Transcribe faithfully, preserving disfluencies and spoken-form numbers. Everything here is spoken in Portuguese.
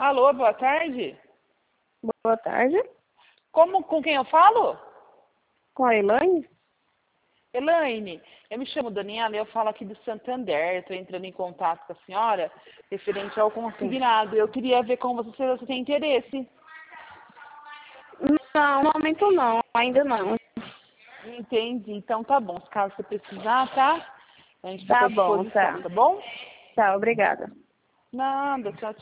Alô, boa tarde. Boa tarde. Como, com quem eu falo? Com a Elaine? Elaine, eu me chamo Daniela e eu falo aqui do Santander. Estou entrando em contato com a senhora referente ao consignado. Eu queria ver com você se você tem interesse. Não, no momento não, ainda não. Entendi. Então tá bom. Caso você precisar, tá? A gente Tá fica à bom, disposição, tá. tá bom? Tá, obrigada. Nada, tchau, tchau.